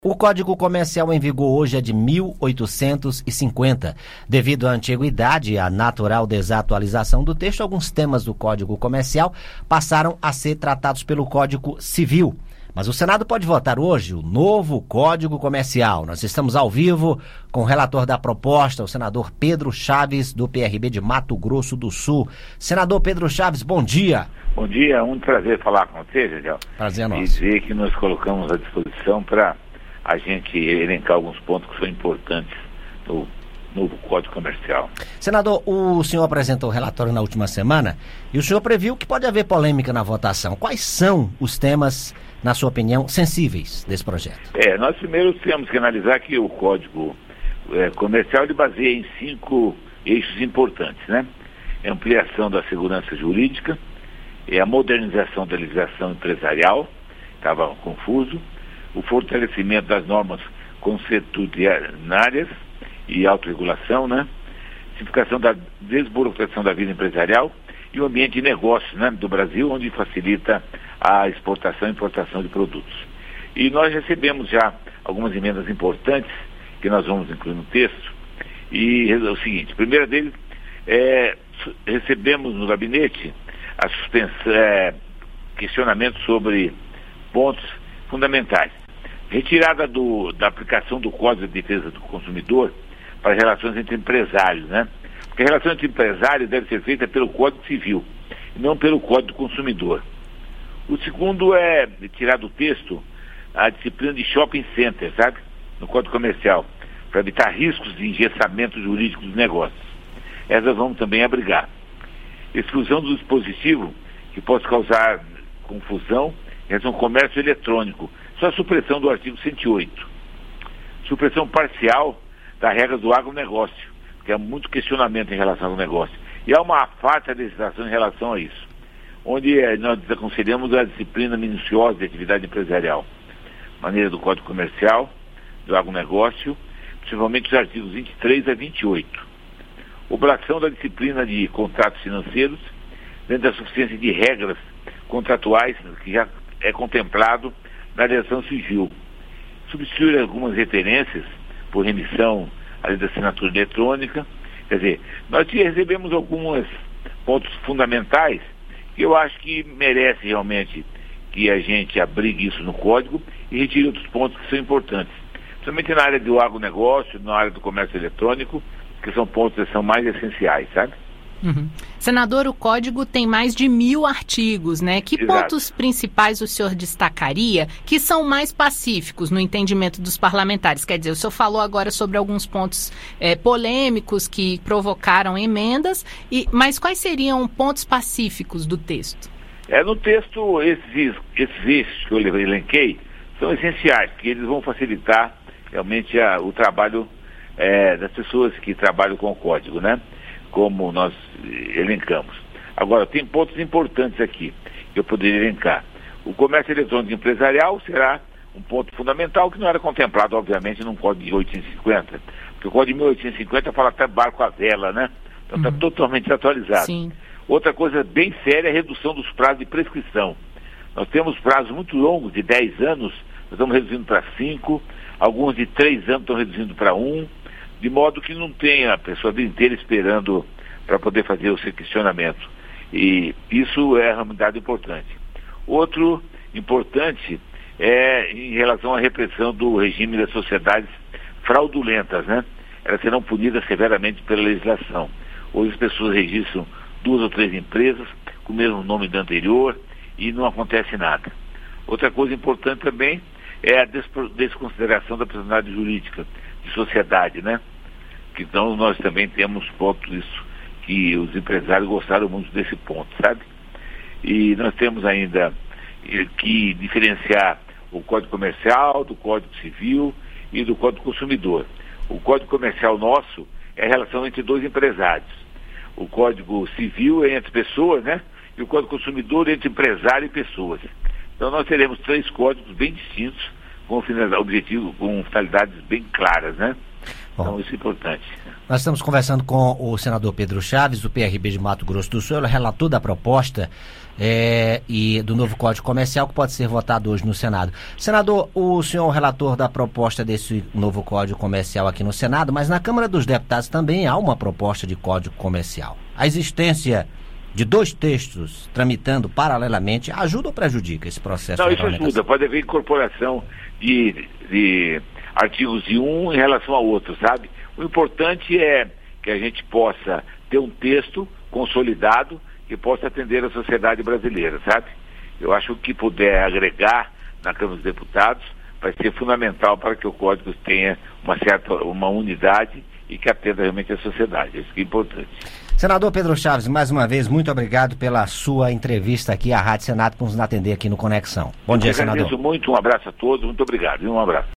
O Código Comercial em vigor hoje é de 1850. Devido à antiguidade e à natural desatualização do texto, alguns temas do Código Comercial passaram a ser tratados pelo Código Civil. Mas o Senado pode votar hoje o novo Código Comercial. Nós estamos ao vivo com o relator da proposta, o senador Pedro Chaves, do PRB de Mato Grosso do Sul. Senador Pedro Chaves, bom dia. Bom dia, é um prazer falar com você, Gedel. Prazer é nosso. E dizer que nós colocamos à disposição para a gente elencar alguns pontos que são importantes no novo Código Comercial. Senador, o senhor apresentou o relatório na última semana e o senhor previu que pode haver polêmica na votação. Quais são os temas, na sua opinião, sensíveis desse projeto? Nós primeiro temos que analisar que o Código Comercial ele baseia em 5 eixos importantes, né? Ampliação da segurança jurídica, a modernização da legislação empresarial, estava confuso, o fortalecimento das normas consuetudinárias e autorregulação, né? Simplificação da desburocratização da vida empresarial e o ambiente de negócios, né, do Brasil, onde facilita a exportação e importação de produtos. E nós recebemos já algumas emendas importantes que nós vamos incluir no texto. E é o seguinte, a primeira deles recebemos no gabinete a suspensão, questionamento sobre pontos fundamentais. Retirada da aplicação do Código de Defesa do Consumidor para as relações entre empresários, né? Porque a relação entre empresários deve ser feita pelo Código Civil, e não pelo Código do Consumidor. O segundo é tirar do texto a disciplina de shopping center, sabe? No Código Comercial, para evitar riscos de engessamento jurídico dos negócios. Essas vamos também abrigar. Exclusão do dispositivo que possa causar confusão em relação ao comércio eletrônico. Só a supressão do artigo 108. Supressão parcial da regra do agronegócio, que há muito questionamento em relação ao negócio. E há uma farta legislação em relação a isso, onde nós desaconselhamos a disciplina minuciosa de atividade empresarial. Maneira do Código Comercial, do agronegócio, principalmente os artigos 23 a 28. Oblação da disciplina de contratos financeiros, dentro da suficiência de regras contratuais, que já é contemplado na legislação civil. Substituir algumas referências por remissão à lei da assinatura eletrônica. Quer dizer, nós recebemos alguns pontos fundamentais que eu acho que merece realmente que a gente abrigue isso no código e retire outros pontos que são importantes. Principalmente na área do agronegócio, na área do comércio eletrônico, que são pontos que são mais essenciais, sabe? Uhum. Senador, o Código tem mais de 1000 artigos, né? Que Exato. Pontos principais o senhor destacaria que são mais pacíficos no entendimento dos parlamentares? Quer dizer, o senhor falou agora sobre alguns pontos polêmicos que provocaram emendas, mas quais seriam pontos pacíficos do texto? No texto, esses eixos que eu elenquei são essenciais, porque eles vão facilitar realmente o trabalho das pessoas que trabalham com o Código, né? Como nós elencamos. Agora, tem pontos importantes aqui que eu poderia elencar. O comércio eletrônico empresarial será um ponto fundamental que não era contemplado, obviamente, no Código de 1850. Porque o Código de 1850 fala até barco à vela, né? Então está totalmente desatualizado. Sim. Outra coisa bem séria é a redução dos prazos de prescrição. Nós temos prazos muito longos, de 10 anos, nós estamos reduzindo para 5, alguns de 3 anos estão reduzindo para 1, de modo que não tenha a pessoa a vida inteira esperando para poder fazer o seu questionamento. E isso é uma realidade importante. Outro importante é em relação à repressão do regime das sociedades fraudulentas, né? Elas serão punidas severamente pela legislação. Hoje as pessoas registram 2 ou 3 empresas com o mesmo nome da anterior e não acontece nada. Outra coisa importante também é a desconsideração da personalidade jurídica de sociedade, né? Então nós também temos pontos isso, que os empresários gostaram muito desse ponto, sabe? E nós temos ainda que diferenciar o Código Comercial do Código Civil e do Código Consumidor. O Código Comercial nosso é a relação entre 2 empresários. O Código Civil é entre pessoas, né? E o Código Consumidor é entre empresário e pessoas. Então nós teremos 3 códigos bem distintos, com finalidades bem claras, né? Então isso é importante. Nós estamos conversando com o senador Pedro Chaves, do PRB de Mato Grosso do Sul, relator da proposta e do novo Código Comercial que pode ser votado hoje no Senado. Senador, o senhor é o relator da proposta desse novo Código Comercial aqui no Senado, mas na Câmara dos Deputados também há uma proposta de Código Comercial. A existência de 2 textos tramitando paralelamente ajuda ou prejudica esse processo? Não, isso ajuda. Pode haver incorporação de artigos de um em relação ao outro, sabe? O importante é que a gente possa ter um texto consolidado que possa atender a sociedade brasileira, sabe? Eu acho que puder agregar na Câmara dos Deputados vai ser fundamental para que o Código tenha uma unidade e que atenda realmente a sociedade. Isso que é importante. Senador Pedro Chaves, mais uma vez, muito obrigado pela sua entrevista aqui à Rádio Senado por nos atender aqui no Conexão. Bom dia, senador. Agradeço muito, um abraço a todos, muito obrigado e um abraço.